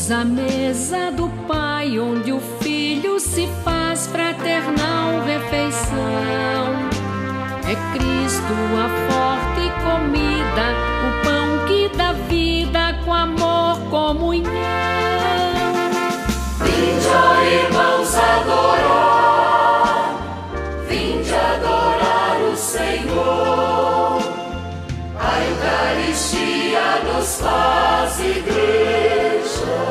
Estamos à mesa do Pai, onde o Filho se faz fraternal refeição. É Cristo a forte comida, o pão que dá vida, com amor, comunhão. Vinde, ó irmãos, adorar, vinde adorar o Senhor. A Eucaristia nos faz igreja,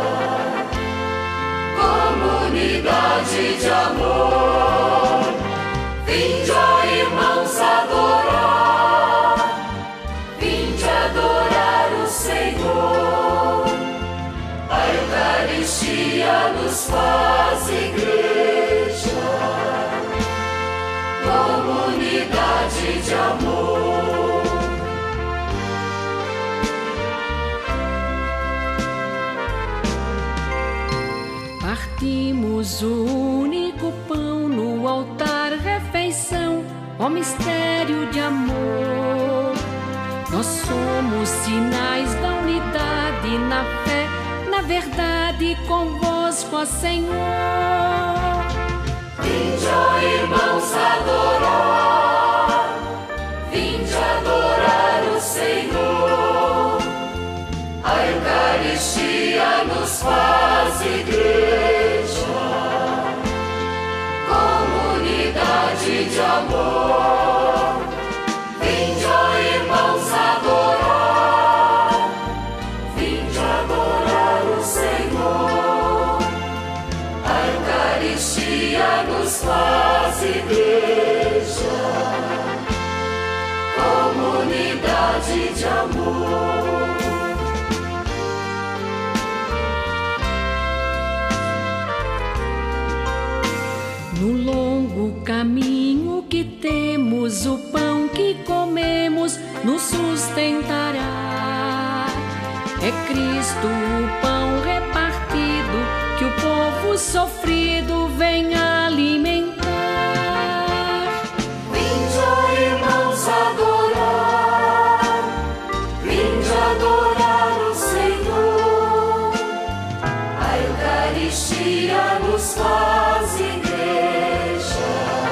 comunidade de amor. Vinde, ó irmãos, adorar, vinde adorar o Senhor. A Eucaristia nos faz igreja, comunidade de amor. Partimos o único pão no altar, refeição, ó mistério de amor. Nós somos sinais da unidade, na fé, na verdade, convosco, ó Senhor. Vinde, ó irmãos, adorar, vinde adorar o Senhor. A Eucaristia nos faz igreja, comunidade de amor. Vinde, ó irmãos, adorar, vinde adorar o Senhor. A Eucaristia nos faz igreja, comunidade de amor. No longo caminho que temos, o pão que comemos nos sustentará. É Cristo o pão repartido, que o povo sofrido vem alimentar. Vinde, ó irmãos, adorar, vinde adorar o Senhor. A Eucaristia nos faz igreja,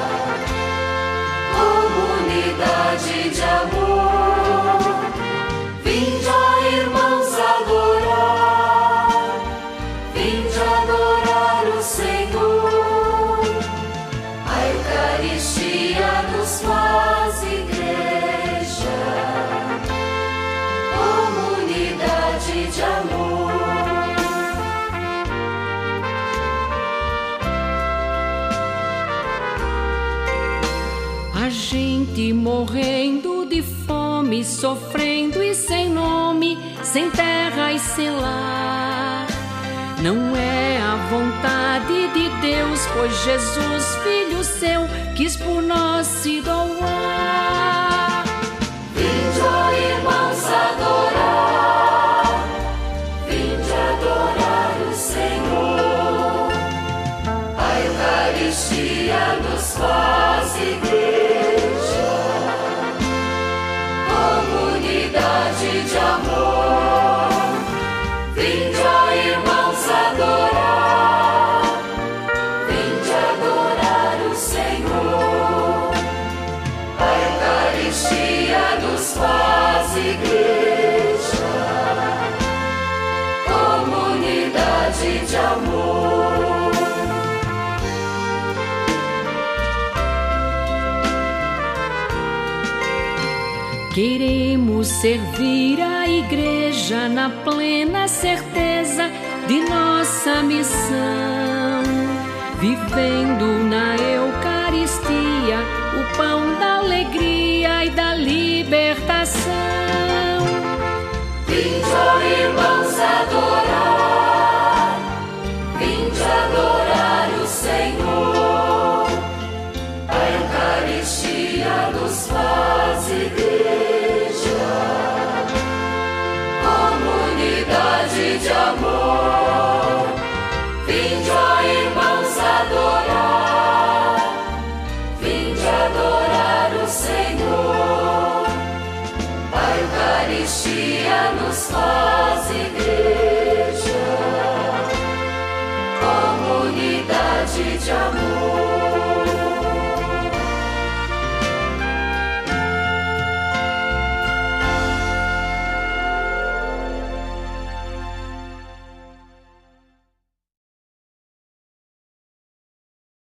comunidade de amor. Vinde, ó irmãos, adorar, vinde adorar o Senhor. A Eucaristia nos faz igreja, comunidade de amor. A gente morrendo de fome, sofrendo e sem nome, sem terra e sem lar. Não é a vontade de Deus, pois Jesus, Filho seu, quis por nós se doar. Vinde, ó irmãos, adorar, vinde adorar o Senhor. A Eucaristia nos faz igreja, comunidade de amor. Vinde, ó irmãos, adorar, vinde adorar o Senhor. A Eucaristia nos faz igreja, comunidade de amor. Queremos servir a Igreja na plena certeza de nossa missão, vivendo na Eucaristia o pão da alegria e da liberdade.